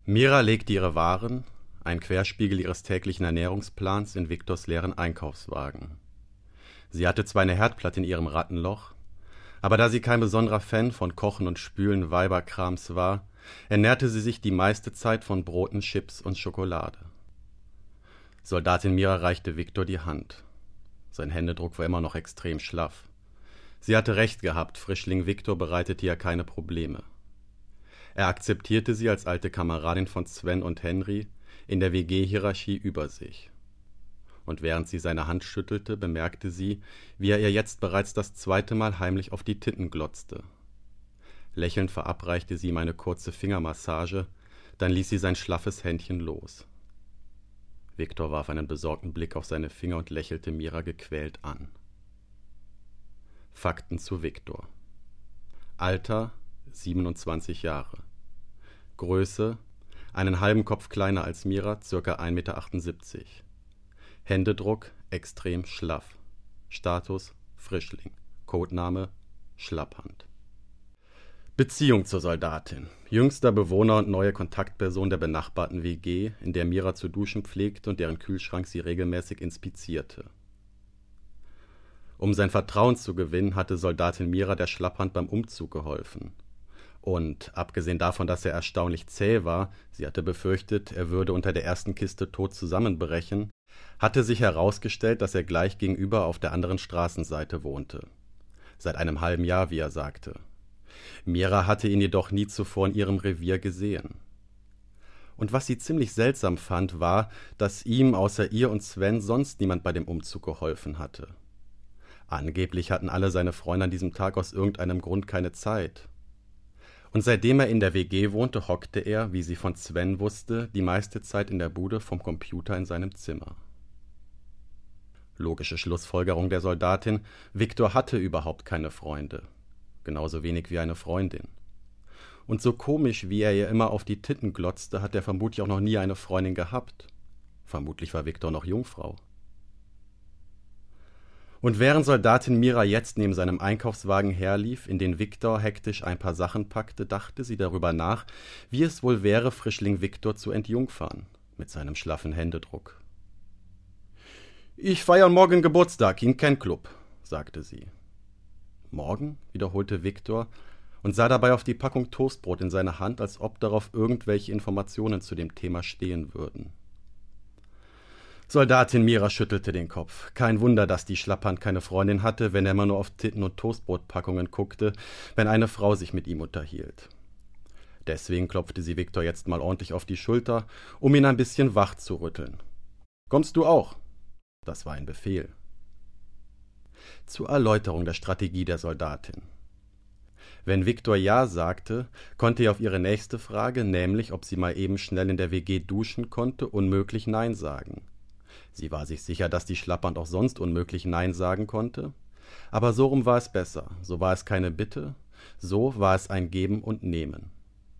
Mira legte ihre Waren, ein Querspiegel ihres täglichen Ernährungsplans, in Viktors leeren Einkaufswagen. Sie hatte zwar eine Herdplatte in ihrem Rattenloch, aber da sie kein besonderer Fan von Kochen und Spülen Weiberkrams war, ernährte sie sich die meiste Zeit von Broten, Chips und Schokolade. Soldatin Mira reichte Viktor die Hand. Sein Händedruck war immer noch extrem schlaff. Sie hatte recht gehabt, Frischling Viktor bereitete ihr keine Probleme. Er akzeptierte sie als alte Kameradin von Sven und Henry, in der WG-Hierarchie über sich. Und während sie seine Hand schüttelte, bemerkte sie, wie er ihr jetzt bereits das zweite Mal heimlich auf die Titten glotzte. Lächelnd verabreichte sie ihm eine kurze Fingermassage, dann ließ sie sein schlaffes Händchen los. Viktor warf einen besorgten Blick auf seine Finger und lächelte Mira gequält an. Fakten zu Viktor: Alter 27 Jahre. Größe: einen halben Kopf kleiner als Mira, ca. 1,78 Meter. Händedruck: extrem schlaff. Status: Frischling. Codename: Schlapphand. Beziehung zur Soldatin: jüngster Bewohner und neue Kontaktperson der benachbarten WG, in der Mira zu duschen pflegte und deren Kühlschrank sie regelmäßig inspizierte. Um sein Vertrauen zu gewinnen, hatte Soldatin Mira der Schlapphand beim Umzug geholfen. Und abgesehen davon, dass er erstaunlich zäh war, sie hatte befürchtet, er würde unter der ersten Kiste tot zusammenbrechen, hatte sich herausgestellt, dass er gleich gegenüber auf der anderen Straßenseite wohnte. Seit einem halben Jahr, wie er sagte. Mira hatte ihn jedoch nie zuvor in ihrem Revier gesehen. Und was sie ziemlich seltsam fand, war, dass ihm außer ihr und Sven sonst niemand bei dem Umzug geholfen hatte. Angeblich hatten alle seine Freunde an diesem Tag aus irgendeinem Grund keine Zeit. Und seitdem er in der WG wohnte, hockte er, wie sie von Sven wusste, die meiste Zeit in der Bude vom Computer in seinem Zimmer. Logische Schlussfolgerung der Soldatin: Viktor hatte überhaupt keine Freunde. Genauso wenig wie eine Freundin. Und so komisch, wie er ihr immer auf die Titten glotzte, hat er vermutlich auch noch nie eine Freundin gehabt. Vermutlich war Viktor noch Jungfrau. Und während Soldatin Mira jetzt neben seinem Einkaufswagen herlief, in den Viktor hektisch ein paar Sachen packte, dachte sie darüber nach, wie es wohl wäre, Frischling Viktor zu entjungfern, mit seinem schlaffen Händedruck. »Ich feiere morgen Geburtstag in Ken Club«, sagte sie. »Morgen?«, wiederholte Viktor und sah dabei auf die Packung Toastbrot in seiner Hand, als ob darauf irgendwelche Informationen zu dem Thema stehen würden. Soldatin Mira schüttelte den Kopf. Kein Wunder, dass die Schlapphand keine Freundin hatte, wenn er immer nur auf Titten- und Toastbrotpackungen guckte, wenn eine Frau sich mit ihm unterhielt. Deswegen klopfte sie Viktor jetzt mal ordentlich auf die Schulter, um ihn ein bisschen wach zu rütteln. »Kommst du auch?« Das war ein Befehl. Zur Erläuterung der Strategie der Soldatin. Wenn Viktor Ja sagte, konnte er auf ihre nächste Frage, nämlich ob sie mal eben schnell in der WG duschen konnte, unmöglich Nein sagen. Sie war sich sicher, dass die Schlapphand auch sonst unmöglich Nein sagen konnte. Aber so rum war es besser. So war es keine Bitte, so war es ein Geben und Nehmen.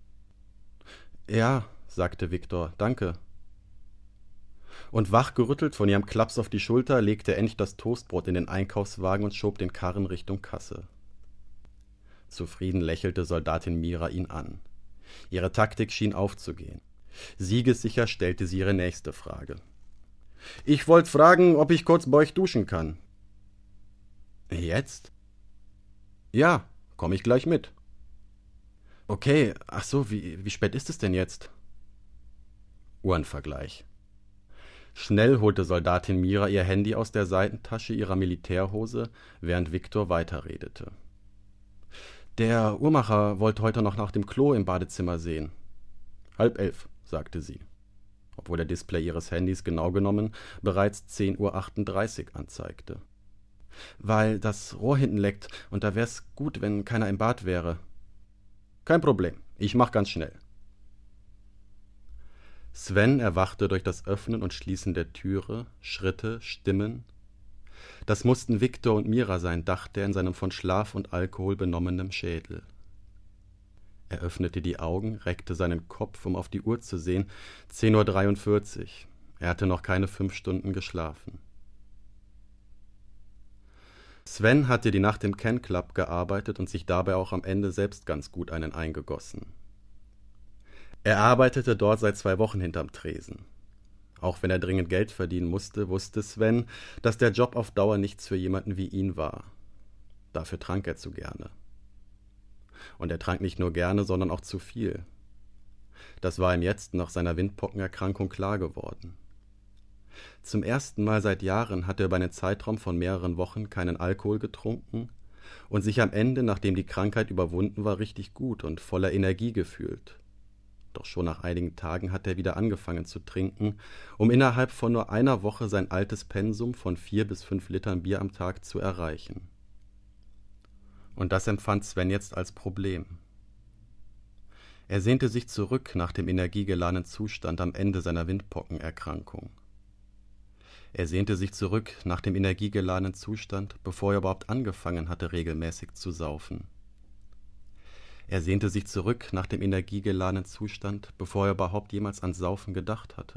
»Ja«, sagte Viktor, »danke.« Und wachgerüttelt von ihrem Klaps auf die Schulter legte er endlich das Toastbrot in den Einkaufswagen und schob den Karren Richtung Kasse. Zufrieden lächelte Soldatin Mira ihn an. Ihre Taktik schien aufzugehen. Siegessicher stellte sie ihre nächste Frage. »Ich wollte fragen, ob ich kurz bei euch duschen kann.« »Jetzt?« »Ja, komm ich gleich mit.« »Okay, ach so, wie spät ist es denn jetzt?« Uhrenvergleich. Schnell holte Soldatin Mira ihr Handy aus der Seitentasche ihrer Militärhose, während Viktor weiterredete. »Der Uhrmacher wollte heute noch nach dem Klo im Badezimmer sehen.« »10:30, sagte sie, obwohl der Display ihres Handys genau genommen bereits 10:38 anzeigte. »Weil das Rohr hinten leckt und da wär's gut, wenn keiner im Bad wäre.« »Kein Problem, ich mach ganz schnell.« Sven erwachte durch das Öffnen und Schließen der Türe, Schritte, Stimmen. Das mussten Viktor und Mira sein, dachte er in seinem von Schlaf und Alkohol benommenem Schädel. Er öffnete die Augen, reckte seinen Kopf, um auf die Uhr zu sehen. 10:43 Uhr. Er hatte noch keine 5 Stunden geschlafen. Sven hatte die Nacht im Ken Club gearbeitet und sich dabei auch am Ende selbst ganz gut einen eingegossen. Er arbeitete dort seit 2 Wochen hinterm Tresen. Auch wenn er dringend Geld verdienen musste, wusste Sven, dass der Job auf Dauer nichts für jemanden wie ihn war. Dafür trank er zu gerne. Und er trank nicht nur gerne, sondern auch zu viel. Das war ihm jetzt nach seiner Windpockenerkrankung klar geworden. Zum ersten Mal seit Jahren hatte er über einen Zeitraum von mehreren Wochen keinen Alkohol getrunken und sich am Ende, nachdem die Krankheit überwunden war, richtig gut und voller Energie gefühlt. Doch schon nach einigen Tagen hat er wieder angefangen zu trinken, um innerhalb von nur einer Woche sein altes Pensum von 4 bis 5 Litern Bier am Tag zu erreichen. Und das empfand Sven jetzt als Problem. Er sehnte sich zurück nach dem energiegeladenen Zustand am Ende seiner Windpockenerkrankung. Er sehnte sich zurück nach dem energiegeladenen Zustand, bevor er überhaupt angefangen hatte, regelmäßig zu saufen. Er sehnte sich zurück nach dem energiegeladenen Zustand, bevor er überhaupt jemals ans Saufen gedacht hatte.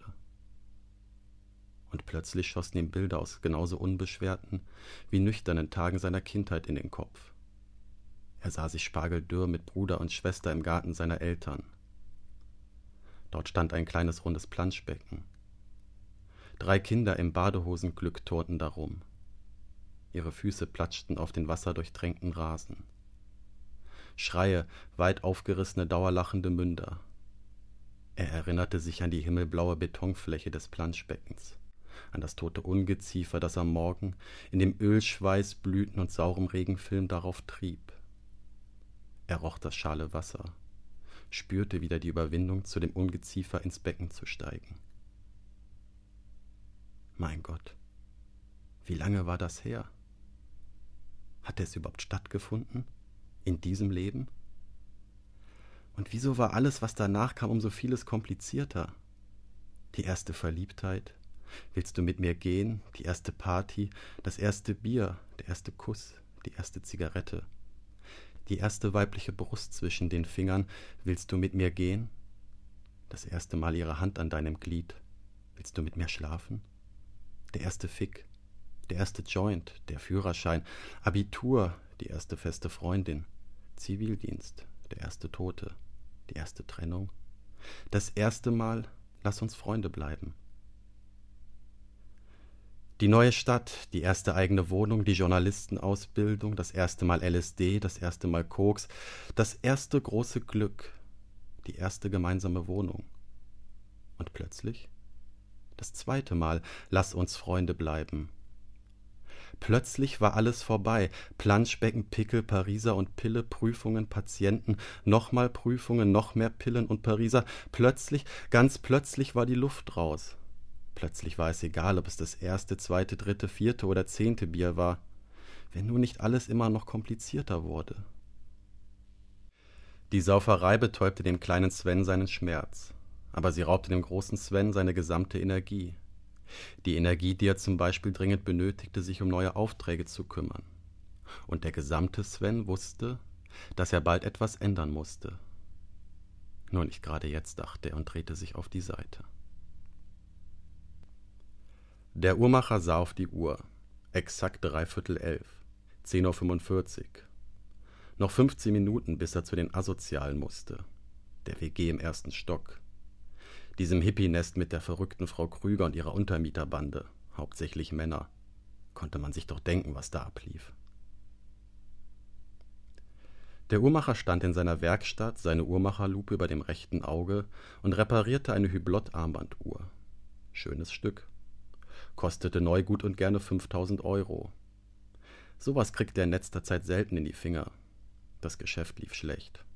Und plötzlich schossen ihm Bilder aus genauso unbeschwerten wie nüchternen Tagen seiner Kindheit in den Kopf. Er sah sich spargeldürr mit Bruder und Schwester im Garten seiner Eltern. Dort stand ein kleines rundes Planschbecken. 3 Kinder im Badehosenglück turnten darum. Ihre Füße platschten auf den wasserdurchtränkten Rasen. Schreie, weit aufgerissene, dauerlachende Münder. Er erinnerte sich an die himmelblaue Betonfläche des Planschbeckens, an das tote Ungeziefer, das am Morgen in dem Ölschweiß, Blüten und saurem Regenfilm darauf trieb. Er roch das schale Wasser, spürte wieder die Überwindung, zu dem Ungeziefer ins Becken zu steigen. Mein Gott, wie lange war das her? Hatte es überhaupt stattgefunden? In diesem Leben? Und wieso war alles, was danach kam, um so vieles komplizierter? Die erste Verliebtheit, willst du mit mir gehen, die erste Party, das erste Bier, der erste Kuss, die erste Zigarette, die erste weibliche Brust zwischen den Fingern, willst du mit mir gehen? Das erste Mal ihre Hand an deinem Glied, willst du mit mir schlafen? Der erste Fick, der erste Joint, der Führerschein, Abitur, die erste feste Freundin, Zivildienst, der erste Tote, die erste Trennung, das erste Mal, lass uns Freunde bleiben. Die neue Stadt, die erste eigene Wohnung, die Journalistenausbildung, das erste Mal LSD, das erste Mal Koks, das erste große Glück, die erste gemeinsame Wohnung. Und plötzlich das zweite Mal, lass uns Freunde bleiben. Plötzlich war alles vorbei. Planschbecken, Pickel, Pariser und Pille, Prüfungen, Patienten, nochmal Prüfungen, noch mehr Pillen und Pariser. Plötzlich, ganz plötzlich war die Luft raus. Plötzlich war es egal, ob es das erste, zweite, dritte, vierte oder 10. Bier war, wenn nur nicht alles immer noch komplizierter wurde. Die Sauferei betäubte dem kleinen Sven seinen Schmerz. Aber sie raubte dem großen Sven seine gesamte Energie. Die Energie, die er zum Beispiel dringend benötigte, sich um neue Aufträge zu kümmern. Und der gesamte Sven wusste, dass er bald etwas ändern musste. Nur nicht gerade jetzt, dachte er und drehte sich auf die Seite. Der Uhrmacher sah auf die Uhr. Exakt 11:45, 10:45 Uhr. Noch 15 Minuten, bis er zu den Asozialen musste. Der WG im 1. Stock. Diesem Hippie-Nest mit der verrückten Frau Krüger und ihrer Untermieterbande, hauptsächlich Männer. Konnte man sich doch denken, was da ablief. Der Uhrmacher stand in seiner Werkstatt, seine Uhrmacherlupe über dem rechten Auge und reparierte eine Hublot-Armbanduhr. Schönes Stück. Kostete neu gut und gerne 5.000 €. Sowas kriegt er in letzter Zeit selten in die Finger. Das Geschäft lief schlecht.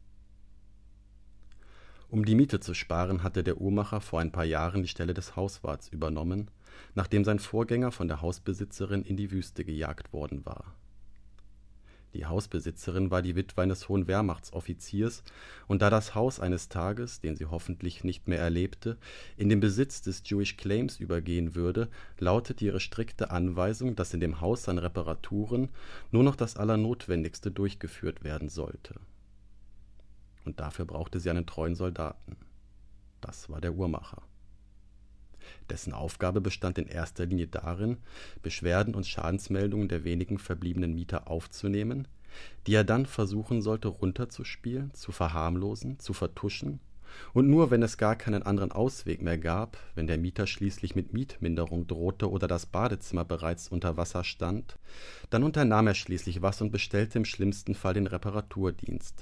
Um die Miete zu sparen, hatte der Uhrmacher vor ein paar Jahren die Stelle des Hauswarts übernommen, nachdem sein Vorgänger von der Hausbesitzerin in die Wüste gejagt worden war. Die Hausbesitzerin war die Witwe eines hohen Wehrmachtsoffiziers, und da das Haus eines Tages, den sie hoffentlich nicht mehr erlebte, in den Besitz des Jewish Claims übergehen würde, lautete ihre strikte Anweisung, dass in dem Haus an Reparaturen nur noch das Allernotwendigste durchgeführt werden sollte. Und dafür brauchte sie einen treuen Soldaten. Das war der Uhrmacher. Dessen Aufgabe bestand in erster Linie darin, Beschwerden und Schadensmeldungen der wenigen verbliebenen Mieter aufzunehmen, die er dann versuchen sollte runterzuspielen, zu verharmlosen, zu vertuschen Und nur wenn es gar keinen anderen Ausweg mehr gab, wenn der Mieter schließlich mit Mietminderung drohte oder das Badezimmer bereits unter Wasser stand, dann unternahm er schließlich was und bestellte im schlimmsten Fall den Reparaturdienst.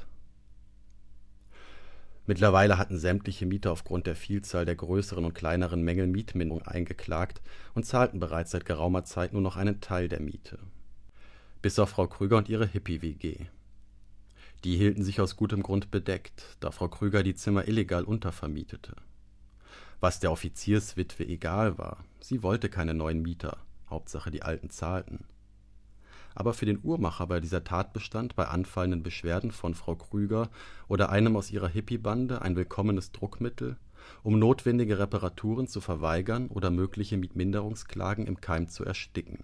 Mittlerweile hatten sämtliche Mieter aufgrund der Vielzahl der größeren und kleineren Mängel Mietminderung eingeklagt und zahlten bereits seit geraumer Zeit nur noch einen Teil der Miete. Bis auf Frau Krüger und ihre Hippie-WG. Die hielten sich aus gutem Grund bedeckt, da Frau Krüger die Zimmer illegal untervermietete. Was der Offizierswitwe egal war, sie wollte keine neuen Mieter, Hauptsache die Alten zahlten. Aber für den Uhrmacher war dieser Tatbestand bei anfallenden Beschwerden von Frau Krüger oder einem aus ihrer Hippie-Bande ein willkommenes Druckmittel, um notwendige Reparaturen zu verweigern oder mögliche Mietminderungsklagen im Keim zu ersticken.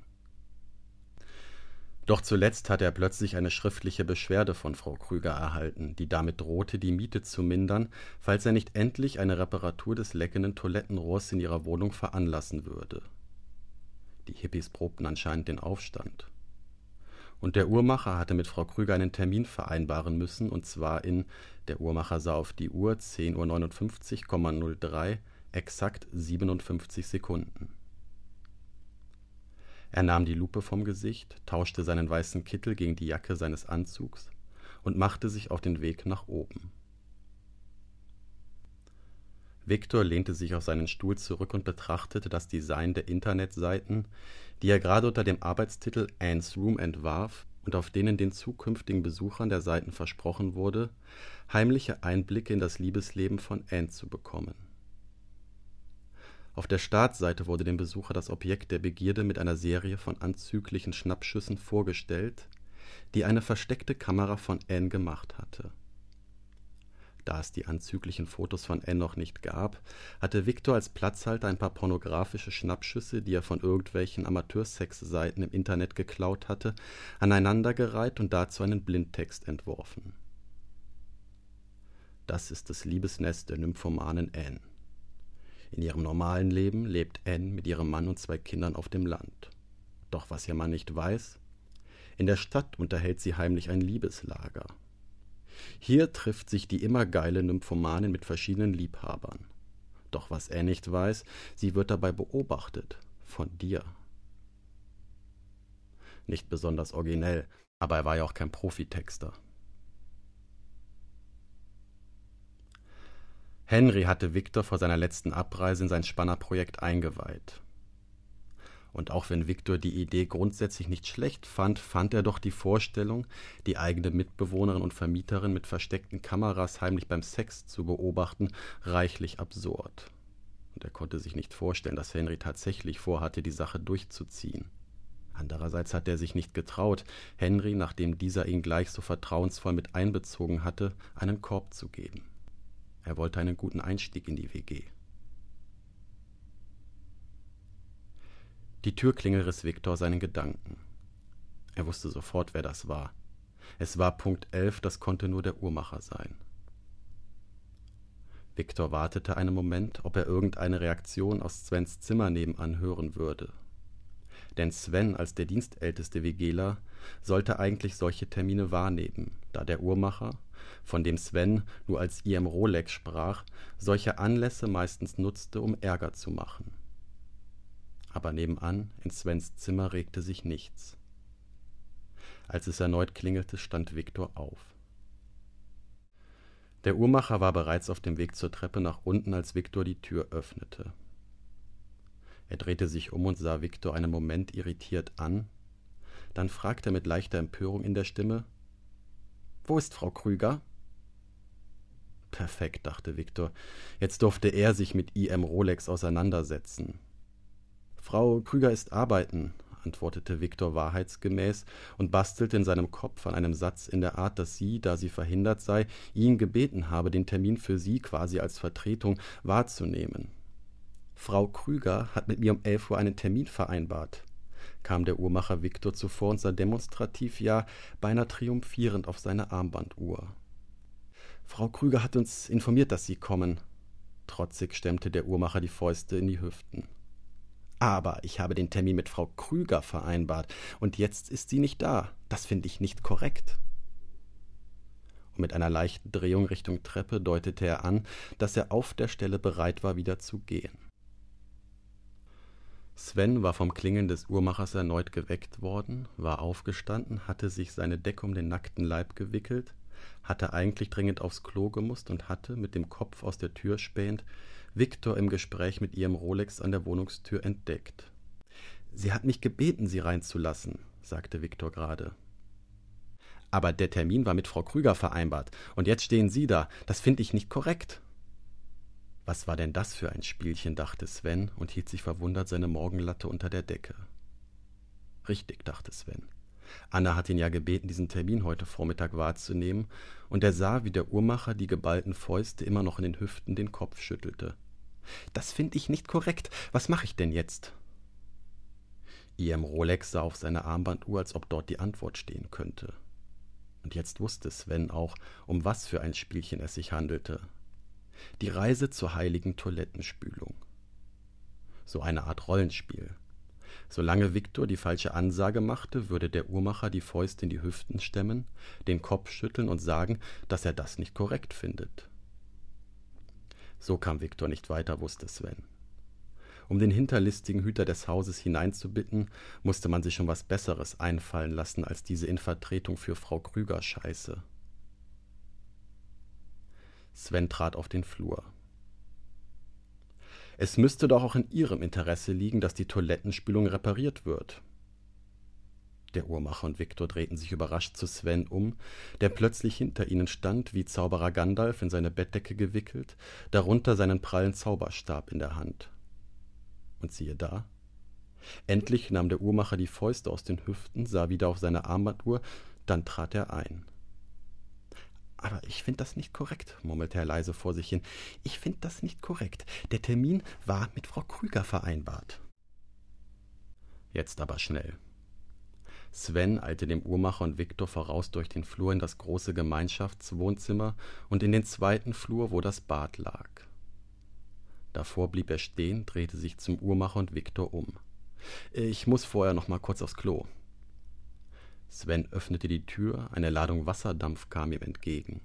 Doch zuletzt hatte er plötzlich eine schriftliche Beschwerde von Frau Krüger erhalten, die damit drohte, die Miete zu mindern, falls er nicht endlich eine Reparatur des leckenden Toilettenrohrs in ihrer Wohnung veranlassen würde. Die Hippies probten anscheinend den Aufstand. Und der Uhrmacher hatte mit Frau Krüger einen Termin vereinbaren müssen, und zwar der Uhrmacher sah auf die Uhr, 10:59,03 exakt 57 Sekunden. Er nahm die Lupe vom Gesicht, tauschte seinen weißen Kittel gegen die Jacke seines Anzugs und machte sich auf den Weg nach oben. Viktor lehnte sich auf seinen Stuhl zurück und betrachtete das Design der Internetseiten, die er gerade unter dem Arbeitstitel Anne's Room entwarf und auf denen den zukünftigen Besuchern der Seiten versprochen wurde, heimliche Einblicke in das Liebesleben von Anne zu bekommen. Auf der Startseite wurde dem Besucher das Objekt der Begierde mit einer Serie von anzüglichen Schnappschüssen vorgestellt, die eine versteckte Kamera von Anne gemacht hatte. Da es die anzüglichen Fotos von Anne noch nicht gab, hatte Viktor als Platzhalter ein paar pornografische Schnappschüsse, die er von irgendwelchen Amateursex-Seiten im Internet geklaut hatte, aneinandergereiht und dazu einen Blindtext entworfen. Das ist das Liebesnest der nymphomanen Anne. In ihrem normalen Leben lebt Anne mit ihrem Mann und 2 Kindern auf dem Land. Doch was ihr Mann nicht weiß: In der Stadt unterhält sie heimlich ein Liebeslager. Hier trifft sich die immer geile Nymphomanin mit verschiedenen Liebhabern. Doch was er nicht weiß, sie wird dabei beobachtet. Von dir. Nicht besonders originell, aber er war ja auch kein Profitexter. Henry hatte Viktor vor seiner letzten Abreise in sein Spannerprojekt eingeweiht. Und auch wenn Viktor die Idee grundsätzlich nicht schlecht fand, fand er doch die Vorstellung, die eigene Mitbewohnerin und Vermieterin mit versteckten Kameras heimlich beim Sex zu beobachten, reichlich absurd. Und er konnte sich nicht vorstellen, dass Henry tatsächlich vorhatte, die Sache durchzuziehen. Andererseits hatte er sich nicht getraut, Henry, nachdem dieser ihn gleich so vertrauensvoll mit einbezogen hatte, einen Korb zu geben. Er wollte einen guten Einstieg in die WG. Die Türklingel riss Viktor seinen Gedanken. Er wusste sofort, wer das war. Es war Punkt 11, das konnte nur der Uhrmacher sein. Viktor wartete einen Moment, ob er irgendeine Reaktion aus Svens Zimmer nebenan hören würde. Denn Sven, als der dienstälteste WGler, sollte eigentlich solche Termine wahrnehmen, da der Uhrmacher, von dem Sven nur als IM Rolex sprach, solche Anlässe meistens nutzte, um Ärger zu machen. Aber nebenan, in Svens Zimmer, regte sich nichts. Als es erneut klingelte, stand Viktor auf. Der Uhrmacher war bereits auf dem Weg zur Treppe nach unten, als Viktor die Tür öffnete. Er drehte sich um und sah Viktor einen Moment irritiert an. Dann fragte er mit leichter Empörung in der Stimme: »Wo ist Frau Krüger?« Perfekt, dachte Viktor. Jetzt durfte er sich mit IM Rolex auseinandersetzen. »Frau Krüger ist arbeiten«, antwortete Viktor wahrheitsgemäß und bastelte in seinem Kopf an einem Satz in der Art, dass sie, da sie verhindert sei, ihn gebeten habe, den Termin für sie quasi als Vertretung wahrzunehmen. »Frau Krüger hat mit mir um 11 Uhr einen Termin vereinbart«, kam der Uhrmacher Viktor zuvor und sah demonstrativ, ja beinahe triumphierend auf seine Armbanduhr. »Frau Krüger hat uns informiert, dass Sie kommen.« Trotzig stemmte der Uhrmacher die Fäuste in die Hüften. »Aber ich habe den Termin mit Frau Krüger vereinbart, und jetzt ist sie nicht da. Das finde ich nicht korrekt.« und mit einer leichten Drehung Richtung Treppe deutete er an, dass er auf der Stelle bereit war, wieder zu gehen. Sven war vom Klingeln des Uhrmachers erneut geweckt worden, war aufgestanden, hatte sich seine Decke um den nackten Leib gewickelt, hatte eigentlich dringend aufs Klo gemusst und hatte, mit dem Kopf aus der Tür spähend, Viktor im Gespräch mit ihrem Rolex an der Wohnungstür entdeckt. »Sie hat mich gebeten, Sie reinzulassen«, sagte Viktor gerade. »Aber der Termin war mit Frau Krüger vereinbart, und jetzt stehen Sie da. Das finde ich nicht korrekt.« Was war denn das für ein Spielchen, dachte Sven und hielt sich verwundert seine Morgenlatte unter der Decke. Richtig, dachte Sven. Anna hat ihn ja gebeten, diesen Termin heute Vormittag wahrzunehmen, und er sah, wie der Uhrmacher die geballten Fäuste immer noch in den Hüften den Kopf schüttelte. »Das finde ich nicht korrekt. Was mache ich denn jetzt?« IM Rolex sah auf seine Armbanduhr, als ob dort die Antwort stehen könnte. Und jetzt wusste Sven auch, um was für ein Spielchen es sich handelte. Die Reise zur heiligen Toilettenspülung. So eine Art Rollenspiel. Solange Viktor die falsche Ansage machte, würde der Uhrmacher die Fäuste in die Hüften stemmen, den Kopf schütteln und sagen, dass er das nicht korrekt findet. So kam Viktor nicht weiter, wusste Sven. Um den hinterlistigen Hüter des Hauses hineinzubitten, musste man sich schon was Besseres einfallen lassen als diese in Vertretung für Frau Krüger Scheiße. Sven trat auf den Flur. »Es müsste doch auch in Ihrem Interesse liegen, dass die Toilettenspülung repariert wird.« Der Uhrmacher und Viktor drehten sich überrascht zu Sven um, der plötzlich hinter ihnen stand, wie Zauberer Gandalf in seine Bettdecke gewickelt, darunter seinen prallen Zauberstab in der Hand. Und siehe da, endlich nahm der Uhrmacher die Fäuste aus den Hüften, sah wieder auf seine Armbanduhr, dann trat er ein. »Aber ich finde das nicht korrekt«, murmelte er leise vor sich hin. »Ich finde das nicht korrekt. Der Termin war mit Frau Krüger vereinbart.« Jetzt aber schnell. Sven eilte dem Uhrmacher und Viktor voraus durch den Flur in das große Gemeinschaftswohnzimmer und in den zweiten Flur, wo das Bad lag. Davor blieb er stehen, drehte sich zum Uhrmacher und Viktor um. »Ich muss vorher noch mal kurz aufs Klo.« Sven öffnete die Tür, eine Ladung Wasserdampf kam ihm entgegen.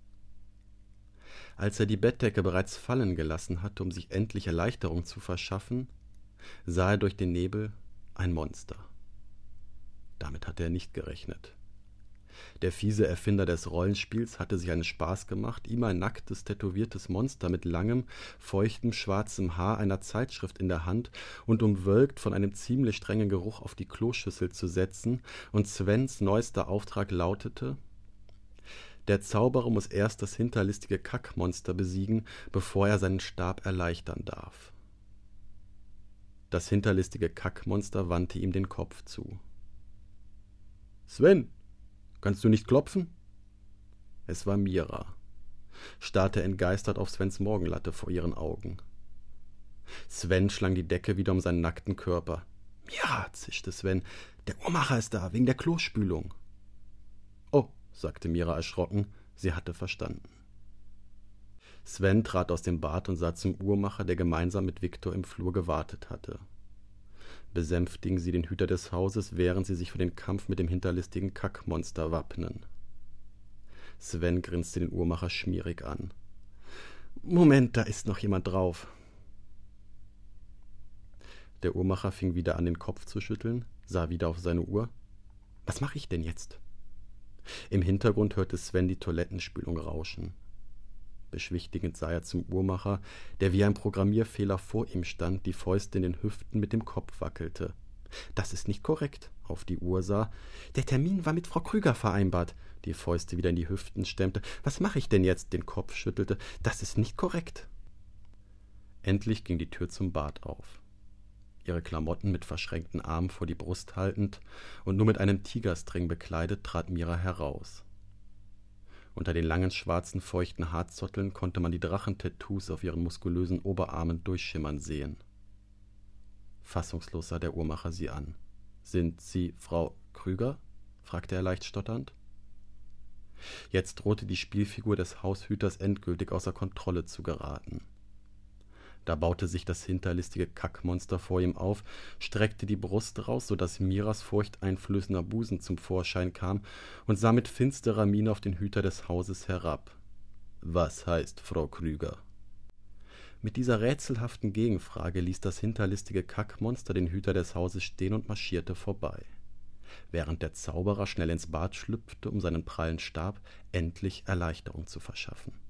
Als er die Bettdecke bereits fallen gelassen hatte, um sich endlich Erleichterung zu verschaffen, sah er durch den Nebel ein Monster. Damit hatte er nicht gerechnet. Der fiese Erfinder des Rollenspiels hatte sich einen Spaß gemacht, ihm ein nacktes, tätowiertes Monster mit langem, feuchtem, schwarzem Haar einer Zeitschrift in der Hand und umwölkt von einem ziemlich strengen Geruch auf die Kloschüssel zu setzen, und Svens neuester Auftrag lautete: Der Zauberer muss erst das hinterlistige Kackmonster besiegen, bevor er seinen Stab erleichtern darf. Das hinterlistige Kackmonster wandte ihm den Kopf zu. »Sven! Kannst du nicht klopfen?« Es war Mira, starrte entgeistert auf Svens Morgenlatte vor ihren Augen. Sven schlang die Decke wieder um seinen nackten Körper. »Mira«, zischte Sven, »der Uhrmacher ist da, wegen der Klospülung.« »Oh«, sagte Mira erschrocken, sie hatte verstanden. Sven trat aus dem Bad und sah zum Uhrmacher, der gemeinsam mit Viktor im Flur gewartet hatte. Besänftigen Sie den Hüter des Hauses, während Sie sich für den Kampf mit dem hinterlistigen Kackmonster wappnen. Sven grinste den Uhrmacher schmierig an. »Moment, da ist noch jemand drauf.« Der Uhrmacher fing wieder an, den Kopf zu schütteln, sah wieder auf seine Uhr. »Was mache ich denn jetzt?« Im Hintergrund hörte Sven die Toilettenspülung rauschen. Beschwichtigend sah er zum Uhrmacher, der wie ein Programmierfehler vor ihm stand, die Fäuste in den Hüften mit dem Kopf wackelte. »Das ist nicht korrekt«, auf die Uhr sah. »Der Termin war mit Frau Krüger vereinbart«, die Fäuste wieder in die Hüften stemmte. »Was mache ich denn jetzt?«, den Kopf schüttelte. »Das ist nicht korrekt.« Endlich ging die Tür zum Bad auf. Ihre Klamotten mit verschränkten Armen vor die Brust haltend und nur mit einem Tigerstring bekleidet, trat Mira heraus. Unter den langen, schwarzen, feuchten Haarzotteln konnte man die Drachentattoos auf ihren muskulösen Oberarmen durchschimmern sehen. Fassungslos sah der Uhrmacher sie an. »Sind Sie Frau Krüger?« fragte er leicht stotternd. Jetzt drohte die Spielfigur des Haushüters endgültig außer Kontrolle zu geraten. Da baute sich das hinterlistige Kackmonster vor ihm auf, streckte die Brust raus, so daß Miras furchteinflößender Busen zum Vorschein kam, und sah mit finsterer Miene auf den Hüter des Hauses herab. »Was heißt, Frau Krüger?« Mit dieser rätselhaften Gegenfrage ließ das hinterlistige Kackmonster den Hüter des Hauses stehen und marschierte vorbei, während der Zauberer schnell ins Bad schlüpfte, um seinen prallen Stab endlich Erleichterung zu verschaffen.